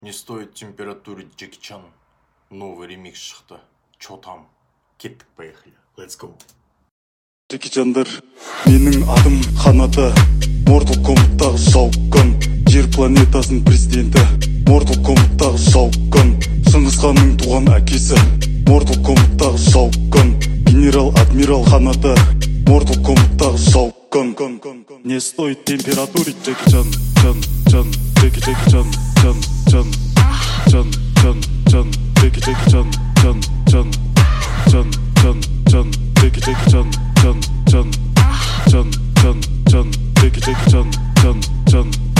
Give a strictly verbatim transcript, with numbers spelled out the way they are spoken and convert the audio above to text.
Не стоит температуры Джеки Чан. Новый ремикс шықты. Чо там? Кеттік, поехали. Let's go. Джеки Чандар, менің адым Ханада. Mortal Kombat'тағы жауқын. Жер планетасының президенті. Mortal Kombat'тағы жауқын. Шыңғыс ханның туған әкесі. Mortal Kombat'тағы жауқын. Генерал адмирал Ханада. Mortal Kombat'тағы жауқын. Не стоит температурить Джеки Чан, Чан, Чан, Джеки Джеки Чан, Чан, Чан, Чан, Чан, Чан, Джеки Джеки Чан, Чан, Чан, Чан, Чан, Чан, Джеки Джеки Чан, Чан, Чан, Чан, Чан, Чан, Джеки Джеки Чан, Чан, Чан.